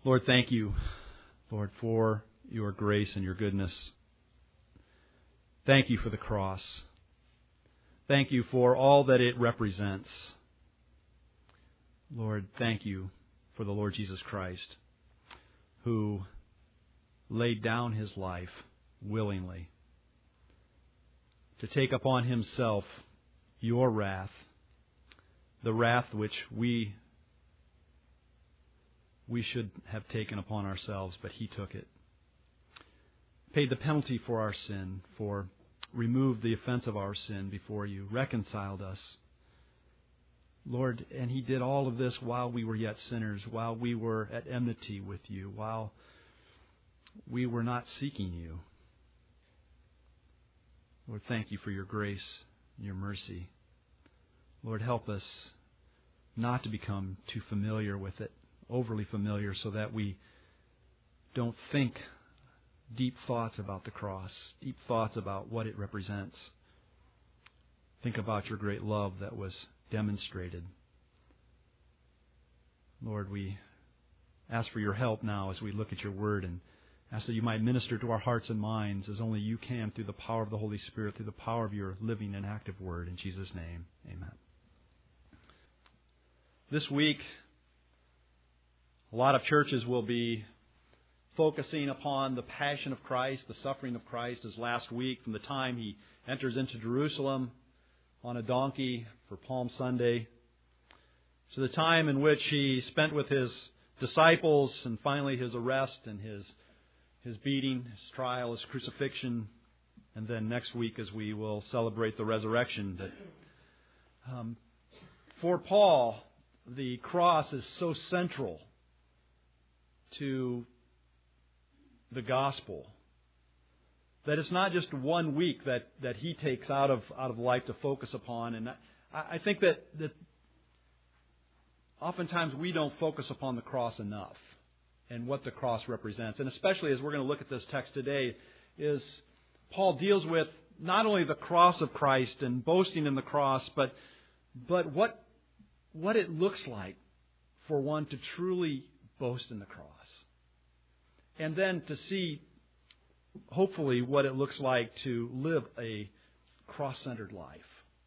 Lord, thank you, Lord, for your grace and your goodness. Thank you for the cross. Thank you for all that it represents. Lord, thank you for the Lord Jesus Christ, who laid down His life willingly to take upon Himself your wrath, the wrath which we should have taken upon ourselves, but He took it. Paid the penalty for our sin, removed the offense of our sin before you, reconciled us. Lord, and He did all of this while we were yet sinners, while we were at enmity with you, while we were not seeking you. Lord, thank you for your grace and your mercy. Lord, help us not to become too familiar with it, overly familiar, so that we don't think deep thoughts about the cross, deep thoughts about what it represents. Think about your great love that was demonstrated. Lord, we ask for your help now as we look at your word, and ask that you might minister to our hearts and minds as only you can through the power of the Holy Spirit, through the power of your living and active word. In Jesus' name, amen. This week, a lot of churches will be focusing upon the passion of Christ, the suffering of Christ, as last week, from the time He enters into Jerusalem on a donkey for Palm Sunday, to the time in which He spent with His disciples, and finally His arrest and His beating, His trial, His crucifixion, and then next week as we will celebrate the resurrection. But for Paul, the cross is so central to the gospel that it's not just 1 week that he takes out of life to focus upon. And I think that oftentimes we don't focus upon the cross enough and what the cross represents. And especially as we're going to look at this text today, is Paul deals with not only the cross of Christ and boasting in the cross, but what it looks like for one to truly boast in the cross. And then to see, hopefully, what it looks like to live a cross-centered life.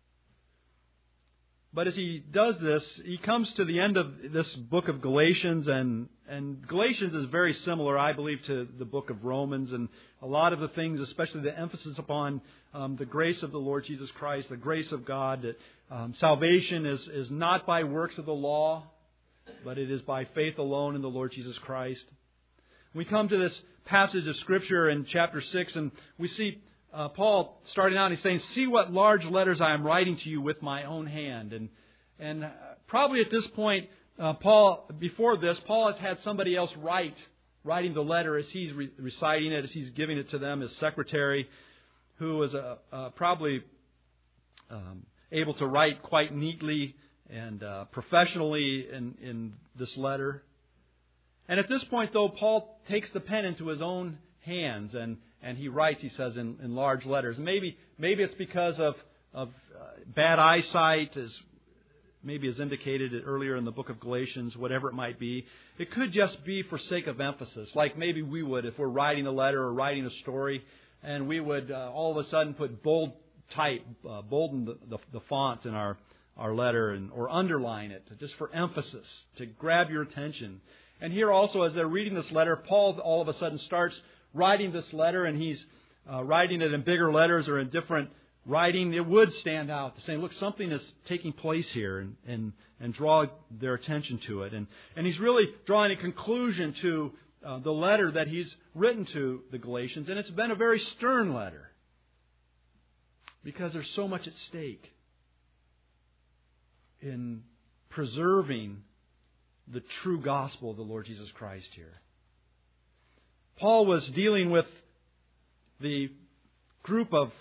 But as he does this, he comes to the end of this book of Galatians, and Galatians is very similar, I believe, to the book of Romans, and a lot of the things, especially the emphasis upon the grace of the Lord Jesus Christ, the grace of God, that salvation is not by works of the law, but it is by faith alone in the Lord Jesus Christ. We come to this passage of Scripture in chapter 6, and we see Paul starting out, he's saying, "See what large letters I am writing to you with my own hand." And probably at this point, Paul has had somebody else writing the letter as he's reciting it, as he's giving it to them, his secretary, who was probably able to write quite neatly and professionally in this letter. And at this point, though, Paul takes the pen into his own hands and he writes, he says, in large letters. Maybe it's because of bad eyesight, as indicated earlier in the book of Galatians, whatever it might be. It could just be for sake of emphasis, like maybe we would if we're writing a letter or writing a story, and we would all of a sudden put bold type, bolden the font in our letter, or underline it, just for emphasis, to grab your attention. And here also, as they're reading this letter, Paul all of a sudden starts writing this letter, and he's writing it in bigger letters or in different writing. It would stand out to say, look, something is taking place here, and draw their attention to it. And he's really drawing a conclusion to the letter that he's written to the Galatians. And it's been a very stern letter because there's so much at stake in preserving the true gospel of the Lord Jesus Christ here. Paul was dealing with the group of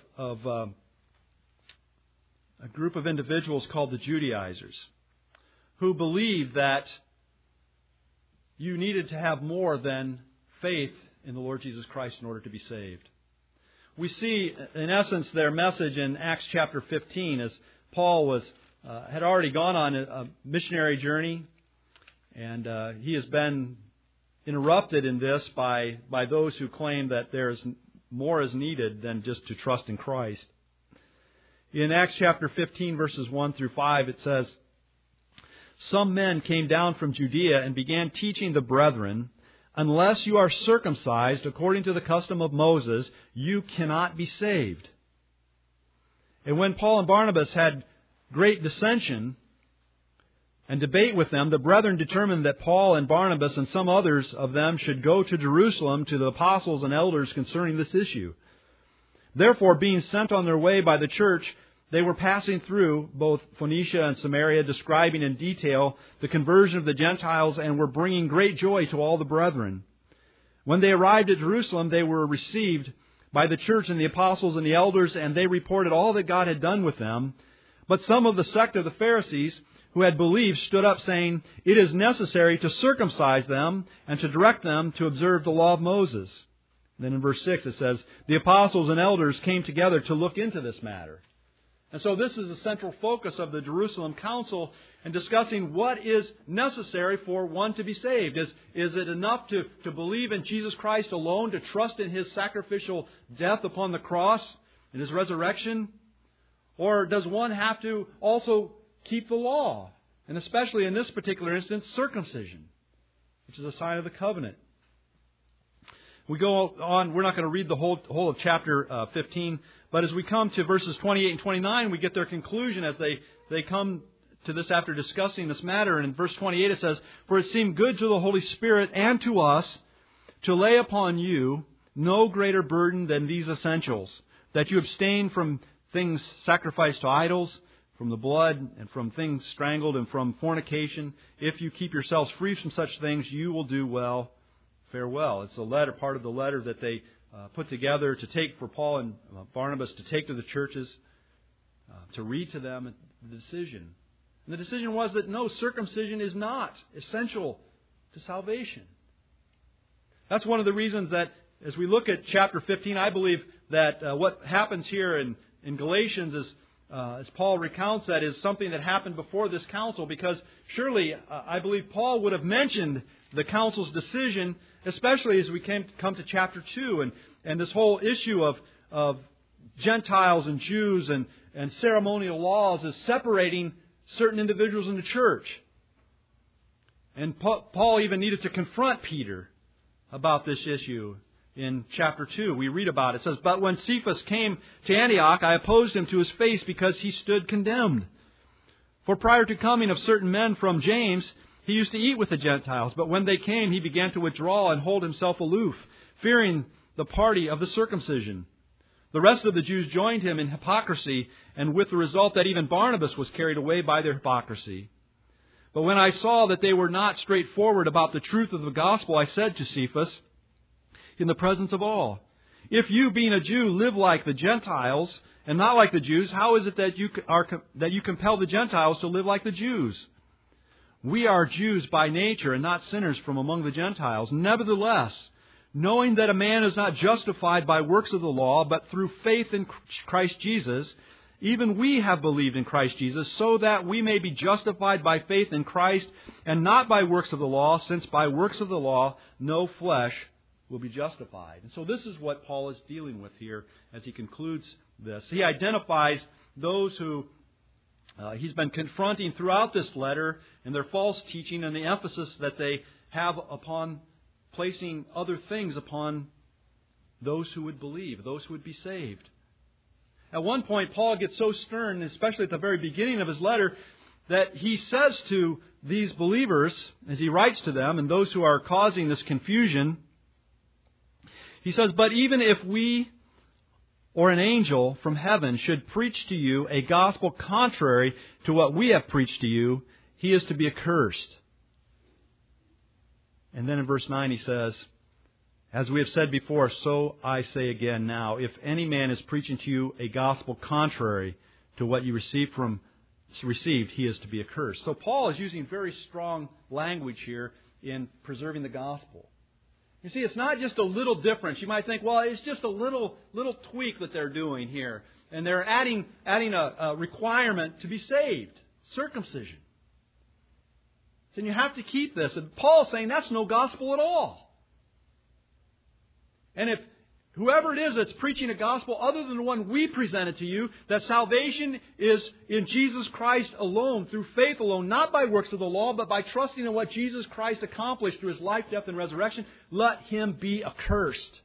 a group of individuals called the Judaizers, who believed that you needed to have more than faith in the Lord Jesus Christ in order to be saved. We see, in essence, their message in Acts chapter 15, as Paul had already gone on a missionary journey. And he has been interrupted in this by those who claim that there's more is needed than just to trust in Christ. In Acts chapter 15, verses 1 through 5, it says, "Some men came down from Judea and began teaching the brethren, 'Unless you are circumcised according to the custom of Moses, you cannot be saved.' And when Paul and Barnabas had great dissension and debate with them, the brethren determined that Paul and Barnabas and some others of them should go to Jerusalem to the apostles and elders concerning this issue. Therefore, being sent on their way by the church, they were passing through both Phoenicia and Samaria, describing in detail the conversion of the Gentiles, and were bringing great joy to all the brethren. When they arrived at Jerusalem, they were received by the church and the apostles and the elders, and they reported all that God had done with them. But some of the sect of the Pharisees who had believed stood up, saying, 'It is necessary to circumcise them and to direct them to observe the law of Moses.'" Then in verse 6 it says, "The apostles and elders came together to look into this matter." And so this is the central focus of the Jerusalem Council in discussing what is necessary for one to be saved. Is it enough to believe in Jesus Christ alone, to trust in His sacrificial death upon the cross and His resurrection? Or does one have to also keep the law? And especially in this particular instance, circumcision, which is a sign of the covenant. We go on, we're not going to read the whole of chapter 15, but as we come to verses 28 and 29, we get their conclusion as they come to this after discussing this matter. And in verse 28 it says, "For it seemed good to the Holy Spirit and to us to lay upon you no greater burden than these essentials, that you abstain from things sacrificed to idols, from the blood, and from things strangled, and from fornication. If you keep yourselves free from such things, you will do well. Farewell." It's a letter, part of the letter that they put together to take for Paul and Barnabas to take to the churches, to read to them the decision. And the decision was that no, circumcision is not essential to salvation. That's one of the reasons that as we look at chapter 15, I believe that what happens here in Galatians is, as Paul recounts that, is something that happened before this council, because surely I believe Paul would have mentioned the council's decision, especially as we come to chapter 2 and this whole issue of Gentiles and Jews and ceremonial laws is separating certain individuals in the church. And Paul even needed to confront Peter about this issue. In chapter 2, we read about it. It says, "But when Cephas came to Antioch, I opposed him to his face because he stood condemned. For prior to coming of certain men from James, he used to eat with the Gentiles. But when they came, he began to withdraw and hold himself aloof, fearing the party of the circumcision. The rest of the Jews joined him in hypocrisy, and with the result that even Barnabas was carried away by their hypocrisy. But when I saw that they were not straightforward about the truth of the gospel, I said to Cephas, in the presence of all, 'If you, being a Jew, live like the Gentiles and not like the Jews, how is it that you compel the Gentiles to live like the Jews? We are Jews by nature and not sinners from among the Gentiles. Nevertheless, knowing that a man is not justified by works of the law, but through faith in Christ Jesus, even we have believed in Christ Jesus, so that we may be justified by faith in Christ and not by works of the law, since by works of the law no flesh will be justified.'" And so this is what Paul is dealing with here as he concludes this. He identifies those who he's been confronting throughout this letter and their false teaching and the emphasis that they have upon placing other things upon those who would believe, those who would be saved. At one point, Paul gets so stern, especially at the very beginning of his letter, that he says to these believers, as he writes to them and those who are causing this confusion, he says, "But even if we or an angel from heaven should preach to you a gospel contrary to what we have preached to you, he is to be accursed." And then in verse 9 he says, "As we have said before, so I say again now, if any man is preaching to you a gospel contrary to what you received, he is to be accursed." So Paul is using very strong language here in preserving the gospel. You see, it's not just a little difference. You might think, well, it's just a little tweak that they're doing here. And they're adding a requirement to be saved. Circumcision. And you have to keep this. And Paul's saying that's no gospel at all. And if whoever it is that's preaching a gospel other than the one we presented to you, that salvation is in Jesus Christ alone, through faith alone, not by works of the law, but by trusting in what Jesus Christ accomplished through His life, death, and resurrection, let him be accursed.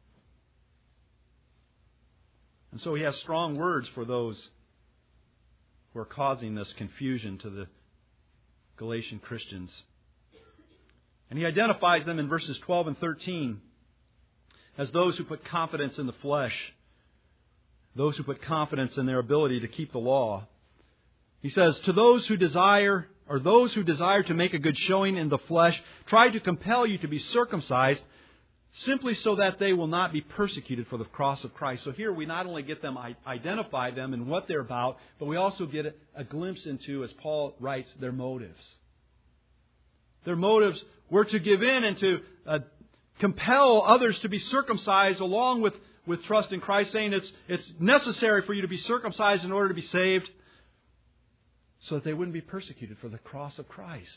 And so he has strong words for those who are causing this confusion to the Galatian Christians. And he identifies them in verses 12 and 13 as those who put confidence in the flesh, those who put confidence in their ability to keep the law. He says, to those who desire to make a good showing in the flesh, try to compel you to be circumcised, simply so that they will not be persecuted for the cross of Christ. So here we not only get them, identify them and what they're about, but we also get a glimpse into, as Paul writes, their motives. Their motives were to give in and to compel others to be circumcised along with trust in Christ, saying it's necessary for you to be circumcised in order to be saved, so that they wouldn't be persecuted for the cross of Christ.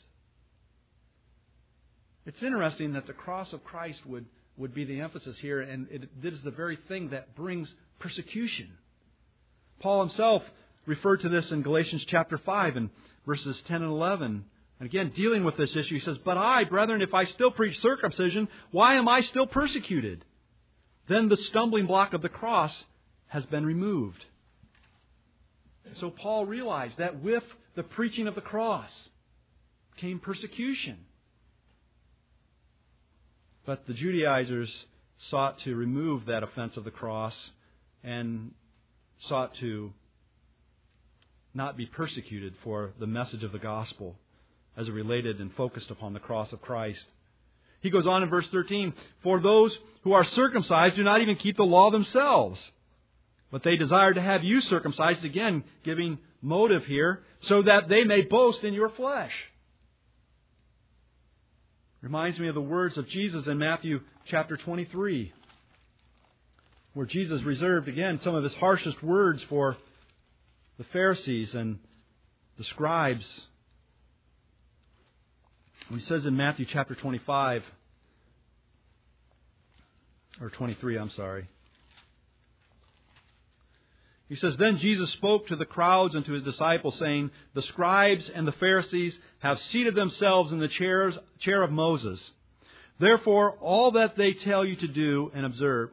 It's interesting that the cross of Christ would be the emphasis here, and this is the very thing that brings persecution. Paul himself referred to this in Galatians chapter 5 and verses 10 and 11. And again, dealing with this issue, he says, but I, brethren, if I still preach circumcision, why am I still persecuted? Then the stumbling block of the cross has been removed. So Paul realized that with the preaching of the cross came persecution. But the Judaizers sought to remove that offense of the cross and sought to not be persecuted for the message of the gospel as it related and focused upon the cross of Christ. He goes on in verse 13, for those who are circumcised do not even keep the law themselves, but they desire to have you circumcised, again giving motive here, so that they may boast in your flesh. Reminds me of the words of Jesus in Matthew chapter 23, where Jesus reserved, again, some of His harshest words for the Pharisees and the scribes. He says in Matthew chapter 25, or 23, I'm sorry. He says, then Jesus spoke to the crowds and to His disciples, saying, the scribes and the Pharisees have seated themselves in the chair of Moses. Therefore, all that they tell you to do and observe,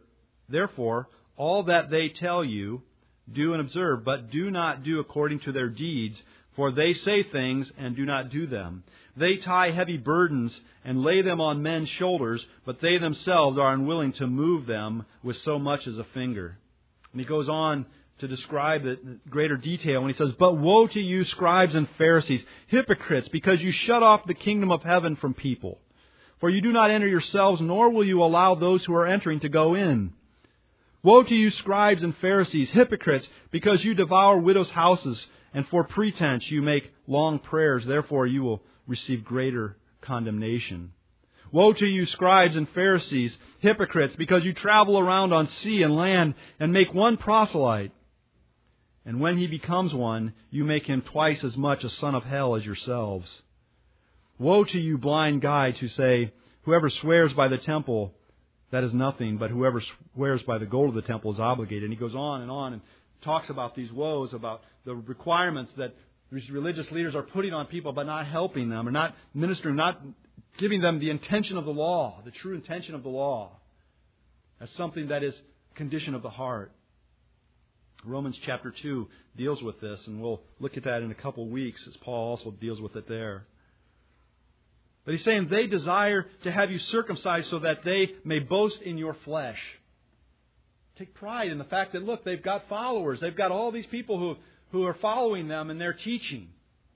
but do not do according to their deeds, for they say things and do not do them. They tie heavy burdens and lay them on men's shoulders, but they themselves are unwilling to move them with so much as a finger. And he goes on to describe it in greater detail when he says, but woe to you, scribes and Pharisees, hypocrites, because you shut off the kingdom of heaven from people. For you do not enter yourselves, nor will you allow those who are entering to go in. Woe to you, scribes and Pharisees, hypocrites, because you devour widows' houses, and for pretense you make long prayers. Therefore you will receive greater condemnation. Woe to you, scribes and Pharisees, hypocrites, because you travel around on sea and land and make one proselyte. And when he becomes one, you make him twice as much a son of hell as yourselves. Woe to you, blind guides, who say, whoever swears by the temple, that is nothing, but whoever swears by the gold of the temple is obligated. And he goes on and talks about these woes, about the requirements that these religious leaders are putting on people, but not helping them, or not ministering, not giving them the intention of the law, the true intention of the law, as something that is condition of the heart. Romans chapter 2 deals with this, and we'll look at that in a couple weeks as Paul also deals with it there. But he's saying they desire to have you circumcised so that they may boast in your flesh. Take pride in the fact that, look, they've got followers. They've got all these people who are following them in their teaching.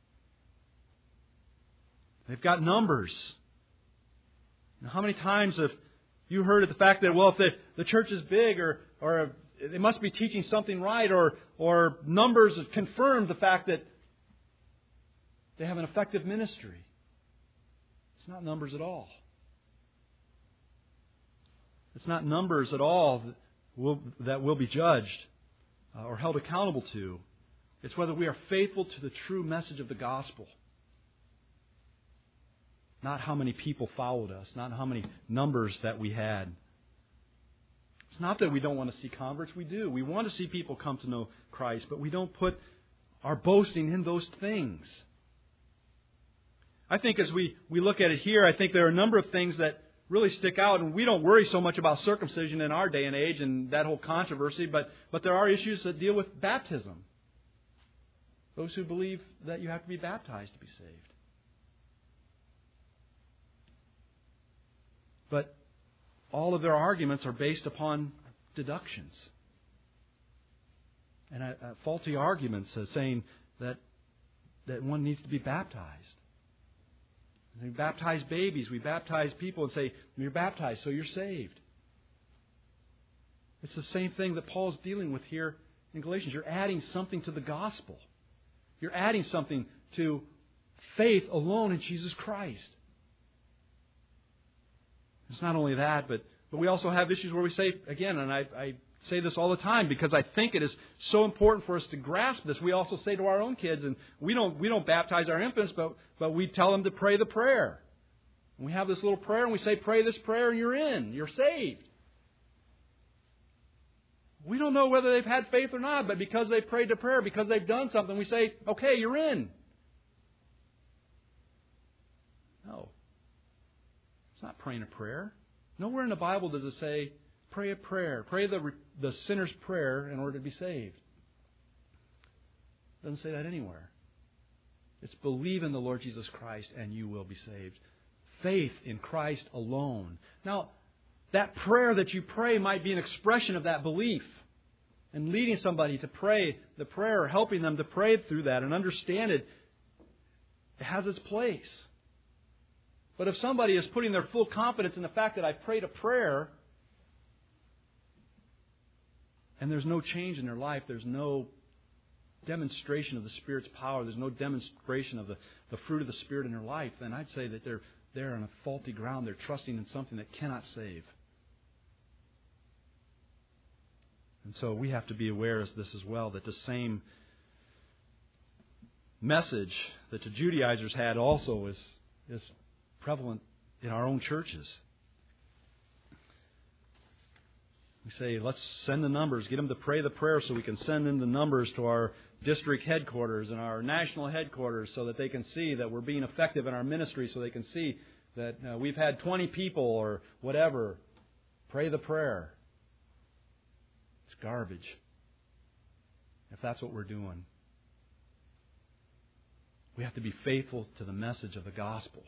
They've got numbers. Now, how many times have you heard of the fact that, well, if the church is big or they must be teaching something right, or numbers have confirmed the fact that they have an effective ministry? It's not numbers at all. It's not numbers at all that will be judged or held accountable to. It's whether we are faithful to the true message of the gospel. Not how many people followed us, not how many numbers that we had. It's not that we don't want to see converts. We do. We want to see people come to know Christ, but we don't put our boasting in those things. I think as we look at it here, I think there are a number of things that really stick out, and we don't worry so much about circumcision in our day and age and that whole controversy, but there are issues that deal with baptism. Those who believe that you have to be baptized to be saved. But all of their arguments are based upon deductions. And faulty arguments saying that one needs to be baptized. We baptize babies. We baptize people and say, you're baptized, so you're saved. It's the same thing that Paul's dealing with here in Galatians. You're adding something to the gospel. You're adding something to faith alone in Jesus Christ. It's not only that, but we also have issues where we say, again, and I say this all the time because I think it is so important for us to grasp this. We also say to our own kids, and we don't baptize our infants, but we tell them to pray the prayer. And we have this little prayer, and we say, pray this prayer, and you're in. You're saved. We don't know whether they've had faith or not, but because they've prayed the prayer, because they've done something, we say, okay, you're in. No. It's not praying a prayer. Nowhere in the Bible does it say, pray a prayer. Pray the sinner's prayer in order to be saved. It doesn't say that anywhere. It's believe in the Lord Jesus Christ and you will be saved. Faith in Christ alone. Now, that prayer that you pray might be an expression of that belief. And leading somebody to pray the prayer, or helping them to pray through that and understand it, it has its place. But if somebody is putting their full confidence in the fact that I prayed a prayer, and there's no change in their life, there's no demonstration of the Spirit's power, there's no demonstration of the fruit of the Spirit in their life, then I'd say that they're on a faulty ground. They're trusting in something that cannot save. And so we have to be aware of this as well, that the same message that the Judaizers had also is prevalent in our own churches. We say, let's send the numbers, get them to pray the prayer so we can send in the numbers to our district headquarters and our national headquarters so that they can see that we're being effective in our ministry, so they can see that we've had 20 people or whatever pray the prayer. It's garbage if that's what we're doing. We have to be faithful to the message of the gospel.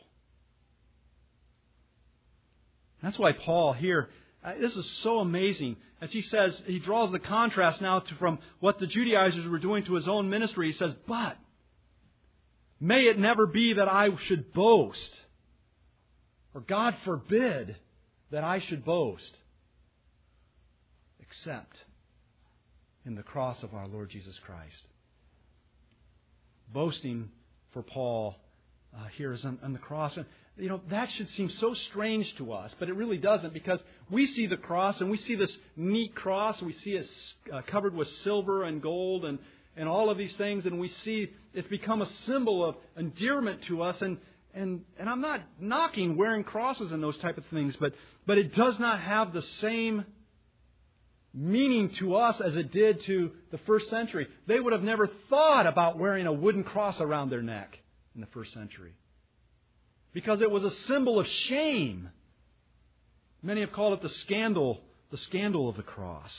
That's why Paul here, this is so amazing. As he says, he draws the contrast now from what the Judaizers were doing to his own ministry. He says, but may it never be that I should boast, or God forbid that I should boast, except in the cross of our Lord Jesus Christ. Boasting for Paul here is on the cross. And that should seem so strange to us, but it really doesn't, because we see the cross and we see this neat cross, and we see it covered with silver and gold and all of these things, and we see it's become a symbol of endearment to us. And I'm not knocking wearing crosses and those type of things, but it does not have the same meaning to us as it did to the first century. They would have never thought about wearing a wooden cross around their neck in the first century, because it was a symbol of shame. Many have called it the scandal of the cross.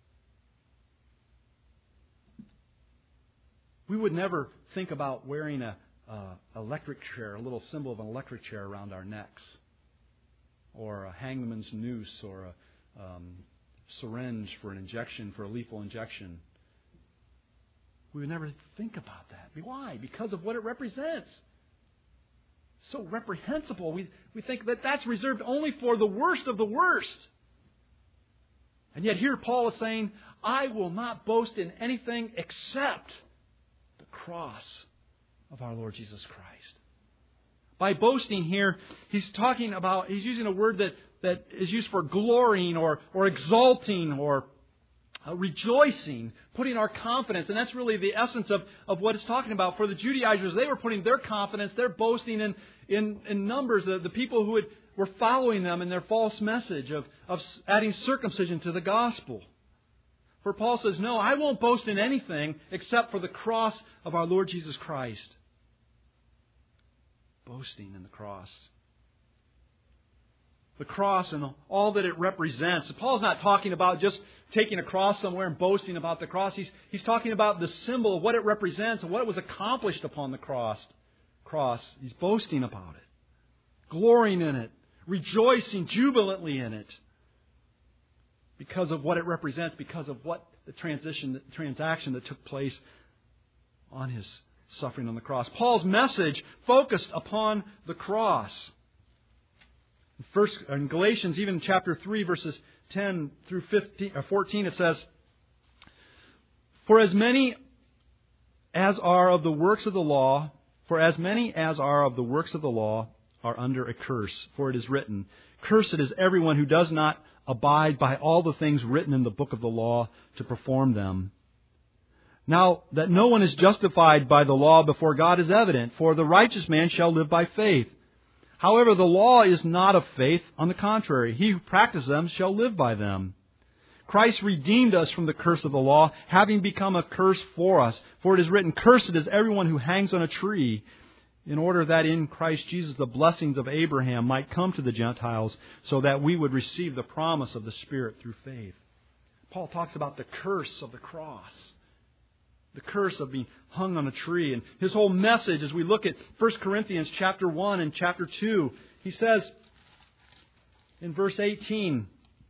We would never think about wearing a electric chair, a little symbol of an electric chair around our necks, or a hangman's noose, or a syringe for an injection, for a lethal injection. We would never think about that. Why? Because of what it represents. So reprehensible. We think that that's reserved only for the worst of the worst. And yet here Paul is saying, I will not boast in anything except the cross of our Lord Jesus Christ. By boasting here, he's using a word that is used for glorying or exalting or rejoicing, putting our confidence. And that's really the essence of what it's talking about. For the Judaizers, they were putting their confidence, their boasting in numbers, the people who were following them in their false message of adding circumcision to the gospel. For Paul says, no, I won't boast in anything except for the cross of our Lord Jesus Christ. Boasting in the cross. The cross and all that it represents. Paul's not talking about just taking a cross somewhere and boasting about the cross. He's talking about the symbol of what it represents and what was accomplished upon the cross. He's boasting about it. Glorying in it. Rejoicing jubilantly in it. Because of what it represents. Because of what the transaction that took place on His suffering on the cross. Paul's message focused upon the cross. First, in Galatians, even in chapter 3, verses 10 through 14, it says, For as many as are of the works of the law are under a curse. For it is written, Cursed is everyone who does not abide by all the things written in the book of the law to perform them. Now that no one is justified by the law before God is evident, for the righteous man shall live by faith. However, the law is not of faith. On the contrary, he who practices them shall live by them. Christ redeemed us from the curse of the law, having become a curse for us. For it is written, Cursed is everyone who hangs on a tree, in order that in Christ Jesus the blessings of Abraham might come to the Gentiles, so that we would receive the promise of the Spirit through faith. Paul talks about the curse of the cross. The curse of being hung on a tree. And his whole message, as we look at 1 Corinthians chapter 1 and chapter 2, he says in verse 18,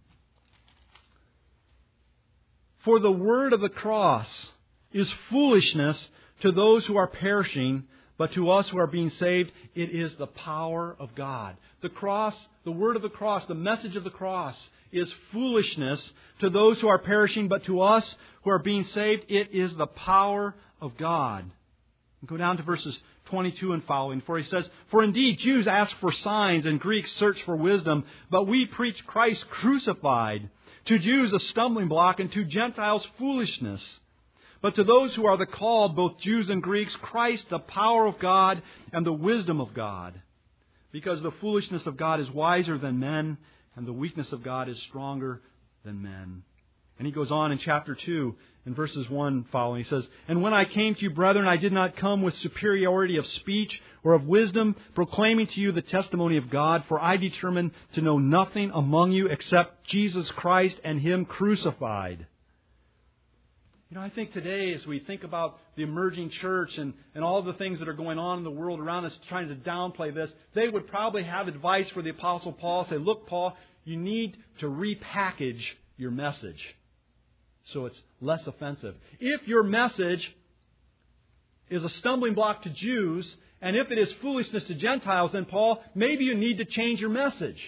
For the word of the cross is foolishness to those who are perishing, but to us who are being saved, it is the power of God. The cross, the word of the cross, the message of the cross is foolishness to those who are perishing, but to us who are being saved, it is the power of God. Go down to verses 22 and following, for he says, For indeed Jews ask for signs and Greeks search for wisdom, but we preach Christ crucified. To Jews a stumbling block, and to Gentiles foolishness. But to those who are the called, both Jews and Greeks, Christ the power of God and the wisdom of God. Because the foolishness of God is wiser than men, and the weakness of God is stronger than men. And he goes on in chapter 2, in verses 1 following. He says, And when I came to you, brethren, I did not come with superiority of speech or of wisdom, proclaiming to you the testimony of God, for I determined to know nothing among you except Jesus Christ and Him crucified. I think today, as we think about the emerging church and all the things that are going on in the world around us, trying to downplay this, they would probably have advice for the Apostle Paul. Say, look, Paul, you need to repackage your message so it's less offensive. If your message is a stumbling block to Jews, and if it is foolishness to Gentiles, then Paul, maybe you need to change your message.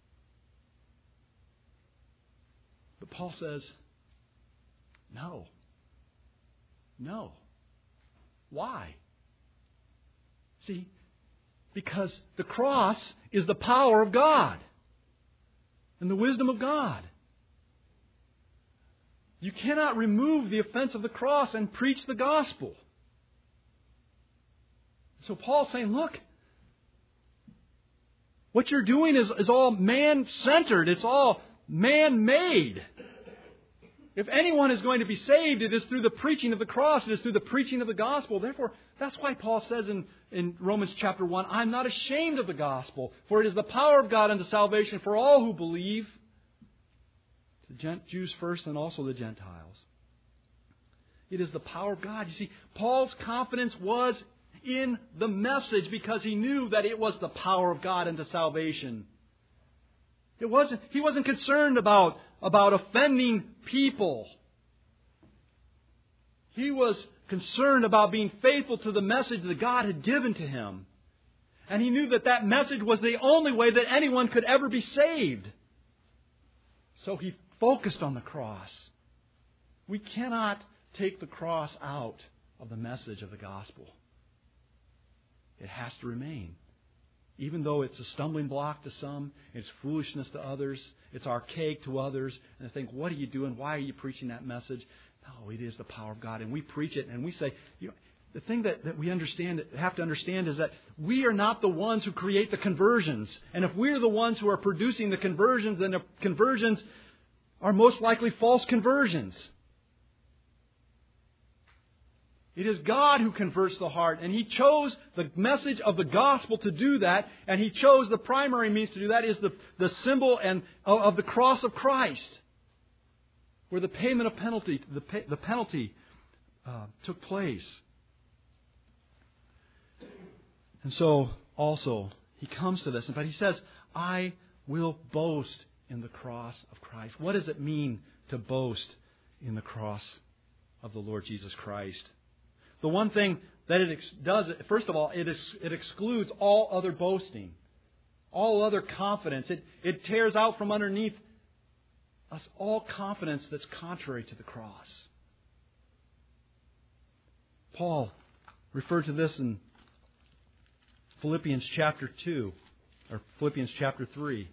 But Paul says, no. No. Why? See, because the cross is the power of God and the wisdom of God. You cannot remove the offense of the cross and preach the gospel. So Paul's saying, look, what you're doing is all man-centered. It's all man-made. If anyone is going to be saved, it is through the preaching of the cross. It is through the preaching of the gospel. Therefore, that's why Paul says in Romans chapter 1, I'm not ashamed of the gospel, for it is the power of God unto salvation for all who believe, the Jews first and also the Gentiles. It is the power of God. You see, Paul's confidence was in the message because he knew that it was the power of God unto salvation. He wasn't concerned about offending people. He was concerned about being faithful to the message that God had given to him. And he knew that message was the only way that anyone could ever be saved. So he focused on the cross. We cannot take the cross out of the message of the gospel. It has to remain. even though it's a stumbling block to some, it's foolishness to others, it's archaic to others, and they think, what are you doing? Why are you preaching that message? No, it is the power of God. And we preach it, and we say, the thing that we have to understand is that we are not the ones who create the conversions. And if we're the ones who are producing the conversions, then the conversions are most likely false conversions. It is God who converts the heart, and He chose the message of the gospel to do that, and He chose the primary means to do that is the symbol of the cross of Christ, where the payment of penalty, the penalty took place. And so, also, He comes to this, but He says, I will boast in the cross of Christ. What does it mean to boast in the cross of the Lord Jesus Christ? The one thing that it does, first of all, it excludes all other boasting, all other confidence. It tears out from underneath us all confidence that's contrary to the cross. Paul referred to this in Philippians chapter 2, or Philippians chapter 3.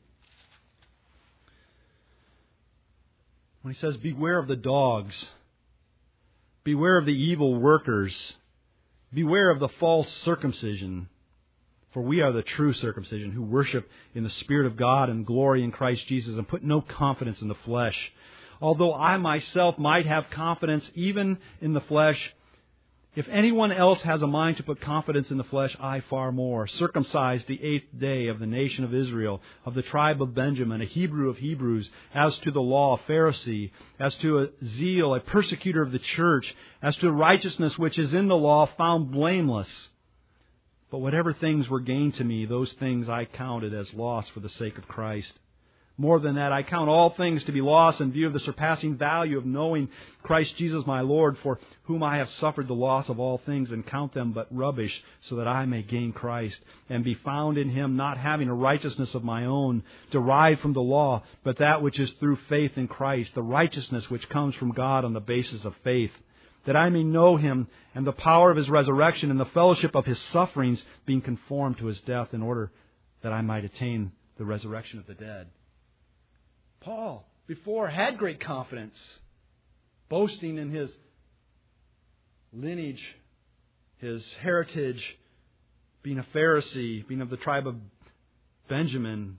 When he says, beware of the dogs, beware of the evil workers, beware of the false circumcision, for we are the true circumcision, who worship in the Spirit of God and glory in Christ Jesus, and put no confidence in the flesh. Although I myself might have confidence even in the flesh, if anyone else has a mind to put confidence in the flesh, I far more. Circumcised the 8th day of the nation of Israel, of the tribe of Benjamin, a Hebrew of Hebrews, as to the law, a Pharisee, as to a zeal, a persecutor of the church, as to righteousness which is in the law, found blameless. But whatever things were gained to me, those things I counted as loss for the sake of Christ. More than that, I count all things to be loss in view of the surpassing value of knowing Christ Jesus my Lord, for whom I have suffered the loss of all things, and count them but rubbish, so that I may gain Christ, and be found in Him, not having a righteousness of my own, derived from the law, but that which is through faith in Christ, the righteousness which comes from God on the basis of faith, that I may know Him, and the power of His resurrection, and the fellowship of His sufferings, being conformed to His death, in order that I might attain the resurrection of the dead. Paul, before, had great confidence, boasting in his lineage, his heritage, being a Pharisee, being of the tribe of Benjamin,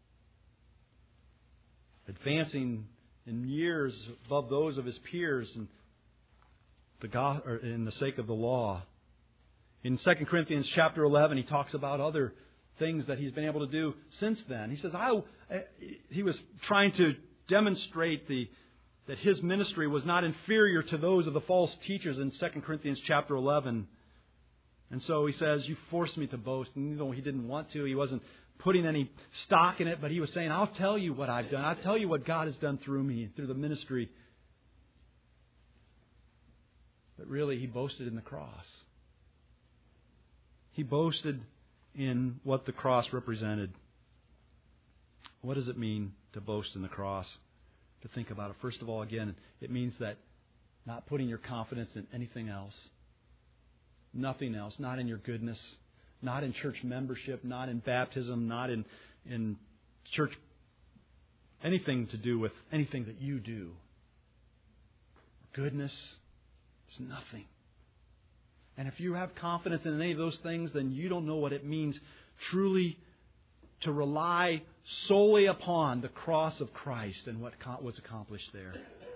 advancing in years above those of his peers in the sake of the law. In 2 Corinthians chapter 11, he talks about other things that he's been able to do since then. He says, he was trying to demonstrate that his ministry was not inferior to those of the false teachers in 2 Corinthians chapter 11. And so he says, you forced me to boast. And he didn't want to. He wasn't putting any stock in it, but he was saying, I'll tell you what I've done. I'll tell you what God has done through me, through the ministry. But really, he boasted in the cross. He boasted in what the cross represented. What does it mean to boast in the cross? To think about it. First of all, again, it means that not putting your confidence in anything else. Nothing else. Not in your goodness. Not in church membership. Not in baptism. Not in church. Anything to do with anything that you do. Goodness is nothing. And if you have confidence in any of those things, then you don't know what it means truly to rely solely upon the cross of Christ and what was accomplished there.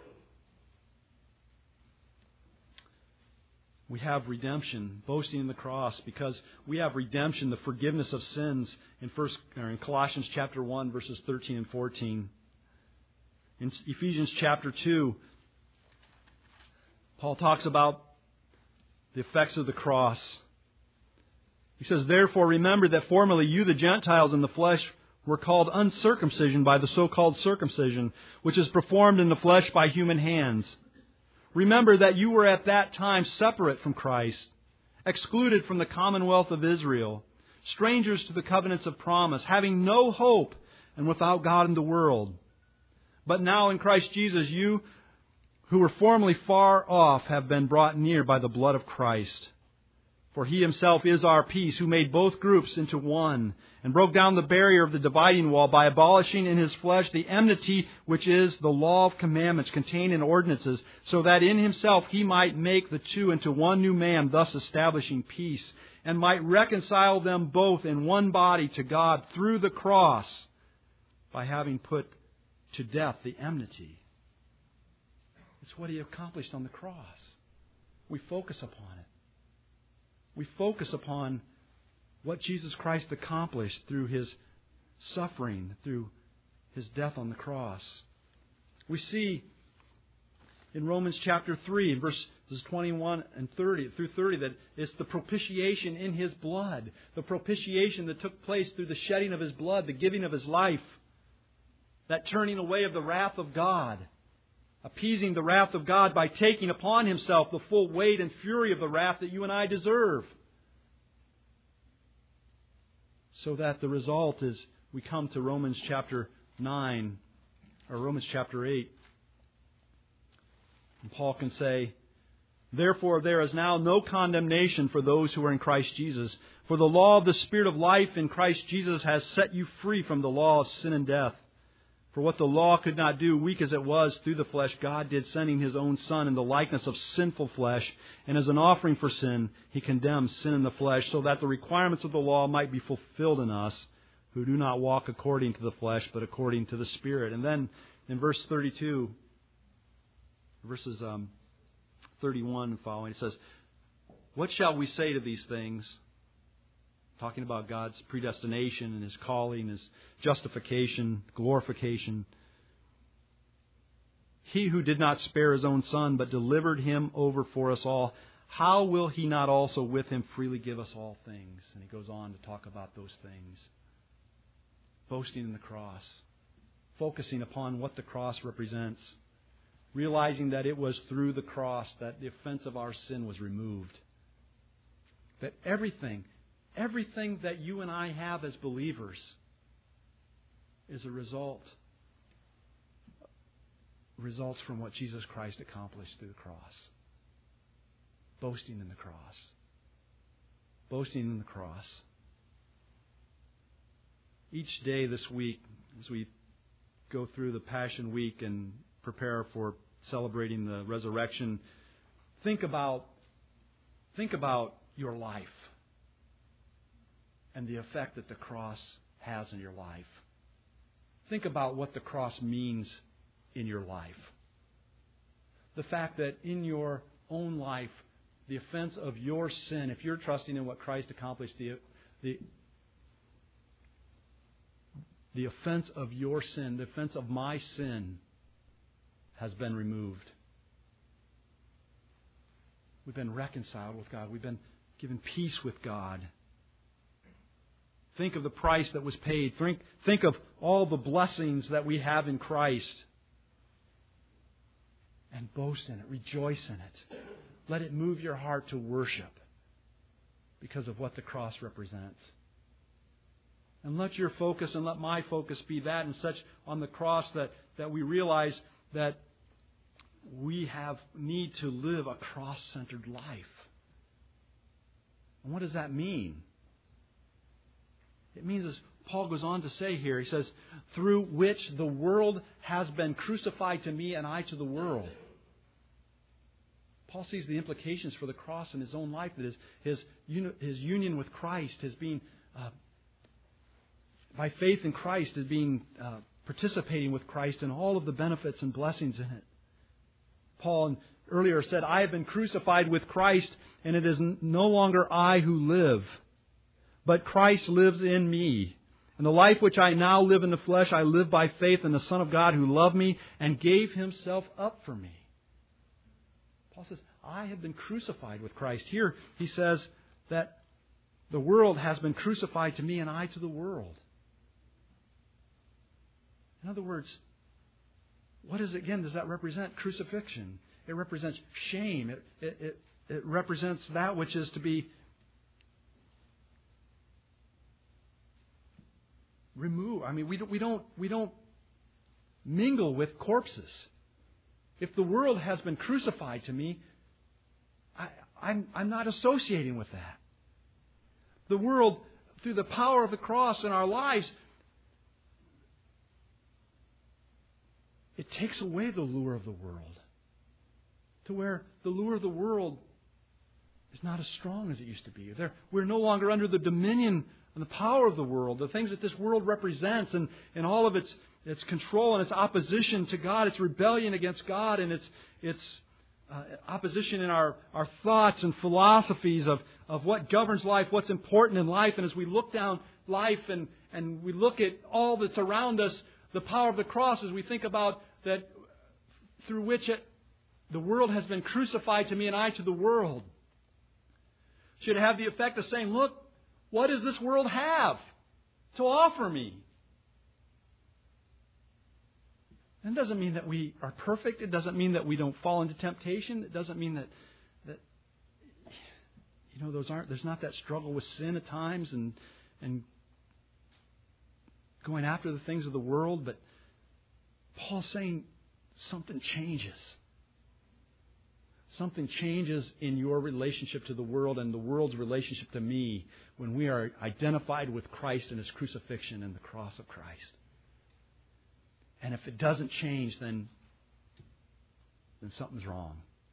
We have redemption, boasting in the cross, because we have redemption, the forgiveness of sins in Colossians chapter 1, verses 13 and 14. In Ephesians chapter 2, Paul talks about the effects of the cross. He says, therefore remember that formerly you, the Gentiles in the flesh, were called uncircumcision by the so-called circumcision, which is performed in the flesh by human hands. Remember that you were at that time separate from Christ, excluded from the commonwealth of Israel, strangers to the covenants of promise, having no hope and without God in the world. But now in Christ Jesus, you who were formerly far off have been brought near by the blood of Christ. For He Himself is our peace, who made both groups into one, and broke down the barrier of the dividing wall by abolishing in His flesh the enmity which is the law of commandments contained in ordinances, so that in Himself He might make the two into one new man, thus establishing peace, and might reconcile them both in one body to God through the cross, by having put to death the enmity. It's what He accomplished on the cross. We focus upon it. We focus upon what Jesus Christ accomplished through His suffering, through His death on the cross. We see in Romans chapter 3, verses 21 and 30 through 30, that it's the propitiation in His blood. The propitiation that took place through the shedding of His blood, the giving of His life. That turning away of the wrath of God. Appeasing the wrath of God by taking upon Himself the full weight and fury of the wrath that you and I deserve. So that the result is we come to Romans chapter 9, or Romans chapter 8. And Paul can say, "Therefore there is now no condemnation for those who are in Christ Jesus. For the law of the Spirit of life in Christ Jesus has set you free from the law of sin and death. For what the law could not do, weak as it was through the flesh, God did, sending His own Son in the likeness of sinful flesh. And as an offering for sin, He condemned sin in the flesh, so that the requirements of the law might be fulfilled in us, who do not walk according to the flesh, but according to the Spirit." And then in verse 32, verses 31 and following, it says, "What shall we say to these things?" Talking about God's predestination and His calling, His justification, glorification. "He who did not spare His own Son, but delivered Him over for us all, how will He not also with Him freely give us all things?" And he goes on to talk about those things. Boasting in the cross. Focusing upon what the cross represents. Realizing that it was through the cross that the offense of our sin was removed. That everything that you and I have as believers is a results from what Jesus Christ accomplished through the cross. Boasting in the cross. Boasting in the cross. Each day this week, as we go through the Passion Week and prepare for celebrating the resurrection, think about your life and the effect that the cross has in your life. Think about what the cross means in your life. The fact that in your own life, the offense of your sin, if you're trusting in what Christ accomplished, the offense of your sin, the offense of my sin, has been removed. We've been reconciled with God. We've been given peace with God. Think of the price that was paid. Think of all the blessings that we have in Christ. And boast in it. Rejoice in it. Let it move your heart to worship because of what the cross represents. And let your focus and let my focus be that and such on the cross that we realize that we need to live a cross-centered life. And what does that mean? It means, as Paul goes on to say here, he says, "Through which the world has been crucified to me and I to the world." Paul sees the implications for the cross in his own life, that his union with Christ, his being by faith in Christ, is being participating with Christ in all of the benefits and blessings in it. Paul earlier said, "I have been crucified with Christ, and it is no longer I who live, but Christ lives in me. And the life which I now live in the flesh, I live by faith in the Son of God who loved me and gave Himself up for me." Paul says, I have been crucified with Christ. Here he says that the world has been crucified to me and I to the world. In other words, what does that represent? Crucifixion. It represents shame. It represents that which is to be removed. I mean, we don't mingle with corpses. If the world has been crucified to me, I'm not associating with that. the world through the power of the cross in our lives, it takes away the lure of the world. To where the lure of the world is not as strong as it used to be. We're no longer under the dominion and the power of the world, the things that this world represents, and all of its control and its opposition to God, its rebellion against God, and its opposition in our thoughts and philosophies of what governs life, what's important in life. And as we look down life and we look at all that's around us, the power of the cross, as we think about that through which the world has been crucified to me and I to the world, should have the effect of saying, look, what does this world have to offer me? And it doesn't mean that we are perfect. It doesn't mean that we don't fall into temptation. It doesn't mean that there's not that struggle with sin at times and going after the things of the world. But Paul's saying something changes. Something changes in your relationship to the world and the world's relationship to me when we are identified with Christ and His crucifixion and the cross of Christ. And if it doesn't change, then something's wrong.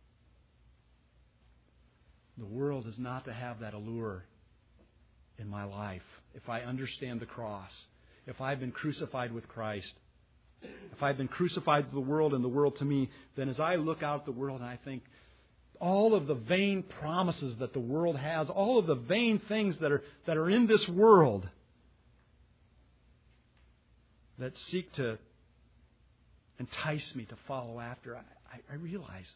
The world is not to have that allure in my life. If I understand the cross, if I've been crucified with Christ, if I've been crucified to the world and the world to me, then as I look out at the world and I think, all of the vain promises that the world has, all of the vain things that are in this world that seek to entice me to follow after, I realize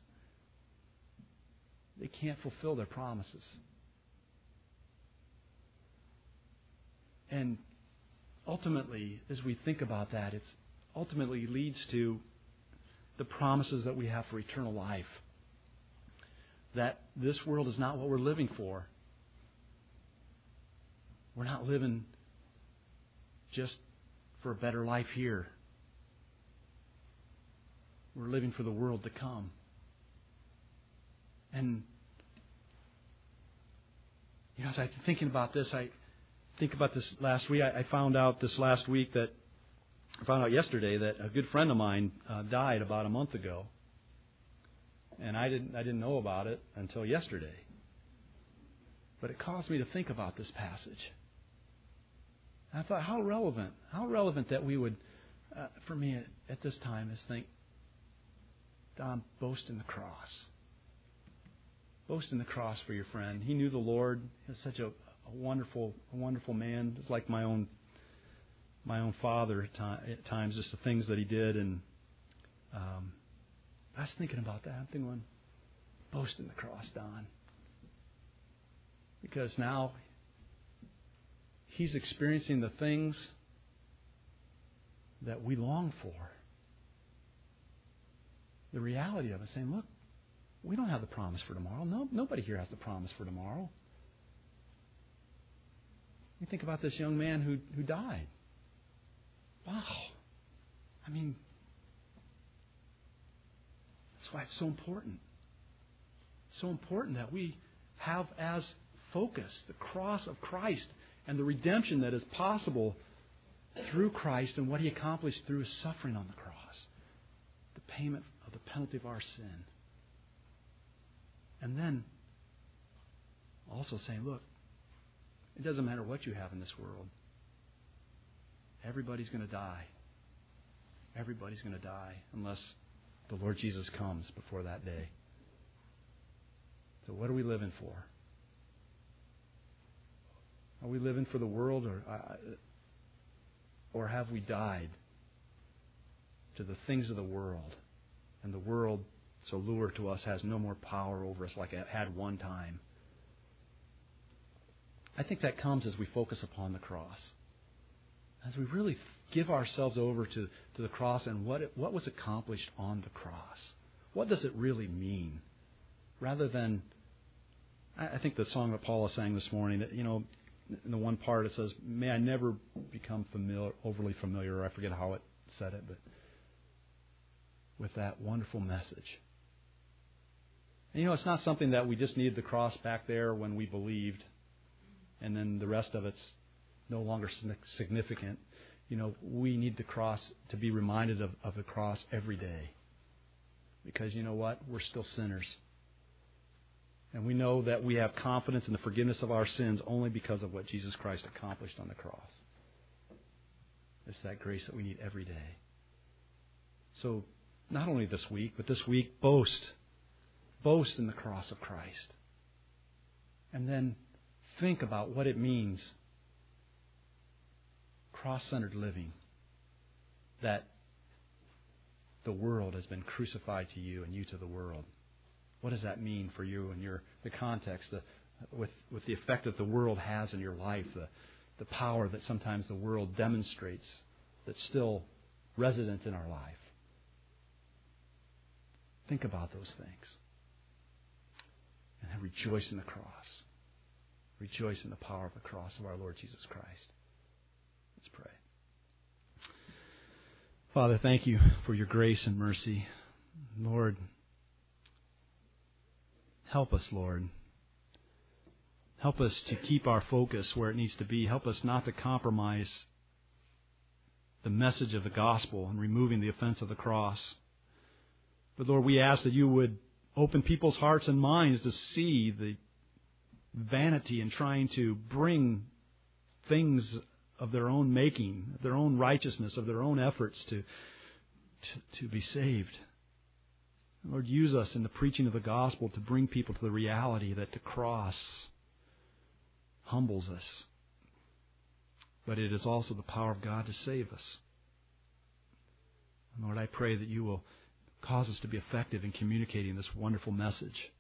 they can't fulfill their promises. And ultimately, as we think about that, it ultimately leads to the promises that we have for eternal life. That this world is not what we're living for. We're not living just for a better life here. We're living for the world to come. And as I'm thinking about this, I think about this last week. I found out yesterday that a good friend of mine died about a month ago. And I didn't know about it until yesterday. But it caused me to think about this passage. And I thought, how relevant that we would, for me at this time, is think, Don, boast in the cross. Boast in the cross for your friend. He knew the Lord. He was such a wonderful man. It's like my own father at times, just the things that he did. And I was thinking about that. I'm thinking, boast in the cross, Don. Because now he's experiencing the things that we long for. The reality of it, saying, look, we don't have the promise for tomorrow. No, nobody here has the promise for tomorrow. You think about this young man who died. Wow. I mean, that's why it's so important. It's so important that we have as focus the cross of Christ and the redemption that is possible through Christ and what He accomplished through His suffering on the cross. The payment of the penalty of our sin. And then also saying, look, it doesn't matter what you have in this world. Everybody's going to die. Everybody's going to die unless the Lord Jesus comes before that day. So what are we living for? Are we living for the world, or have we died to the things of the world? And the world, so lured to us, has no more power over us like it had one time. I think that comes as we focus upon the cross. As we really give ourselves over to the cross and what was accomplished on the cross. What does it really mean? Rather than, I think the song that Paula sang this morning, that, in the one part it says, may I never become overly familiar, or I forget how it said it, but with that wonderful message. And it's not something that we just needed the cross back there when we believed. and then the rest of it's no longer significant. We need the cross to be reminded of the cross every day. Because you know what? We're still sinners. And we know that we have confidence in the forgiveness of our sins only because of what Jesus Christ accomplished on the cross. It's that grace that we need every day. So, not only this week, but this week, boast. Boast in the cross of Christ. And then think about what it means. Cross-centered living. That the world has been crucified to you and you to the world. What does that mean for you and the context, with the effect that the world has in your life, the power that sometimes the world demonstrates that's still resident in our life? Think about those things. And then rejoice in the cross. Rejoice in the power of the cross of our Lord Jesus Christ. Let's pray. Father, thank you for your grace and mercy. Lord, help us, Lord. Help us to keep our focus where it needs to be. Help us not to compromise the message of the gospel and removing the offense of the cross. But Lord, we ask that you would open people's hearts and minds to see the vanity in trying to bring things of their own making, of their own righteousness, of their own efforts to be saved. Lord, use us in the preaching of the gospel to bring people to the reality that the cross humbles us, but it is also the power of God to save us. Lord, I pray that you will cause us to be effective in communicating this wonderful message.